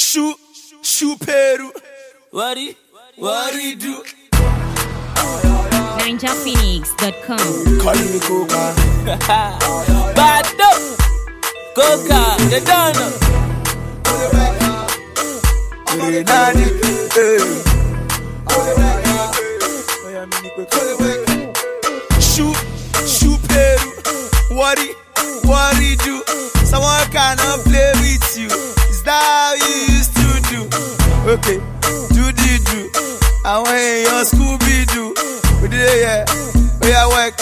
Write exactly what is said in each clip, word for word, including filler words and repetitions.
Shoot, shoot Peru. What he, what he do? Ninja Phoenix dot com. Call me Coca. Bad up. Coca, the donor. Daddy, shoot, shoot Peru. What he, what he do? Someone cannot play with you. Is that how you used to do? Okay, do the do. I want your Scooby Doo. We did it, yeah. We are work.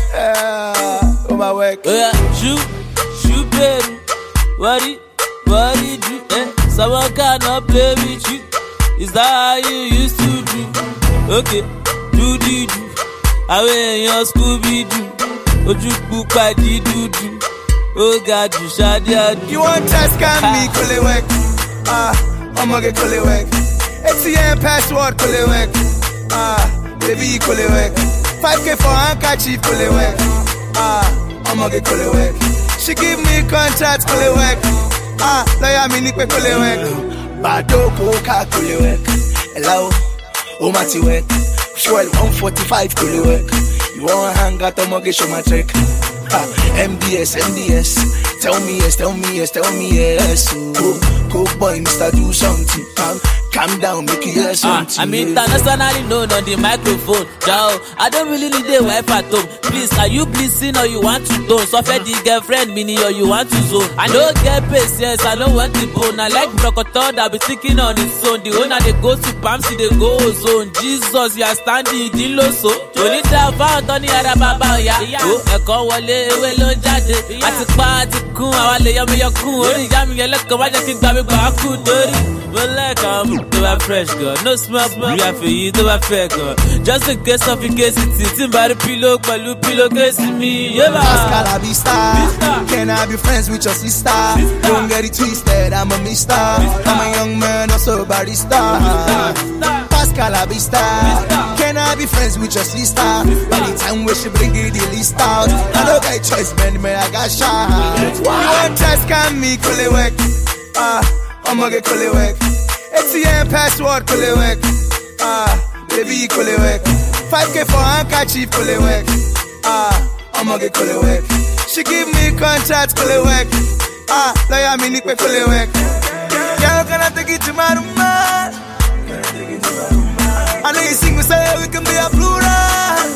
Uh, oh my work. Oh yeah, shoot, shoot Peru. What he, what he do? Eh? Someone cannot play with you. Is that how you used to do? Okay, do the do. I want your Scooby Doo. Ojuku padi do do. Oh God, you shadi. You want to scam me, kole work. Ah, I'm gonna get kole work. A T M password, kole work. Ah, baby, kole work. five K for handkerchief, kole work. Ah, I'm gonna get kole work. She give me contract, kole work. Ah, lawyer me nipe kole work. Bado Coca, kole work. Hello, oh mati work. Fuel one forty-five, kole work. You want hang out, I'm gonna get show my trick. M D S, M D S. Tell me yes, tell me yes, tell me yes. Coke, Coke boy, Mister Do something. Calm, calm down, make it yes something. Ah, I'm internationally known on the microphone. Ciao, I don't really need a wife at home. Please, are you pleasing or you want to tone? So for the girlfriend mini or you want to zone. I don't get patience, I don't want the bone. I like Brocotor that be thinking on its own. The owner they go to Pamsi, they go zone. Jesus, you are standing in the so. You need to have Tony Arababa, yeah. Oh, I call Wale. Ewe ló ń jáde àti pa àti kún àwa lè yọmi yọkún orí ìyá mi yẹn lẹ́kọ̀ọ́ wájẹ́ kí n gbà mí gbà á kú torí mo lẹ́ẹ̀kan mú tó bá fresh gan no smell rí àfẹ́yí tó bá fẹ́ gan just in case of incasity tí n bá rí pílò pẹ̀lú pílò kéésì mi yébà. Pascal I be star, can I be friends with your sister? Don't get it twisted, I'm a mister. I'm a young man, also a barista. Pascal I be star, can I be friends with your sister? By the time we should bring it the list out, I don't get choice, man, man, I got shot. You want to scam me, kole work. Ah, I'm gonna get kole work. A T M password, kole work. Ah, baby, kole work. five K for handkerchief, kole work. Ah, I'm gonna get kole work. She give me contract, kole work. Ah, lawyer me nipe kole work. Girl, can I take it to my room? I know you sing, we say we can be a plural.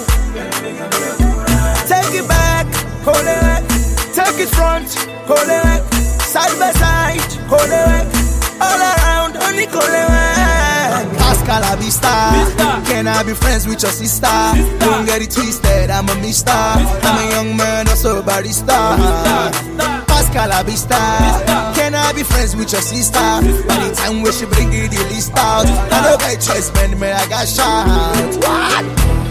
Take it back, hold it back. Take it front, hold it back. Side by side, hold it back. All around, only hold it back. Pascal I be star, can I be friends with your sister? Don't get it twisted, I'm a mister. I'm a young man, also a barista. Pascal I be star, can I be friends with your sister? By the time we should bring it the list out, I don't get choice, man, man, I got shot. What?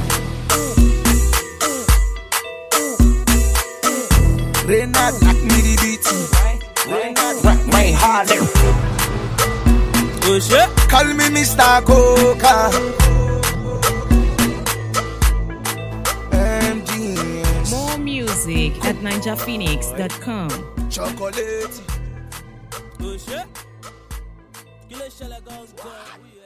Renard, knock me the beat. Renard, rain harder. Oh shit. Call me Mister Coca. M D S. More music at Ninja Phoenix dot com. Chocolate. Oh shit. Kill a shell like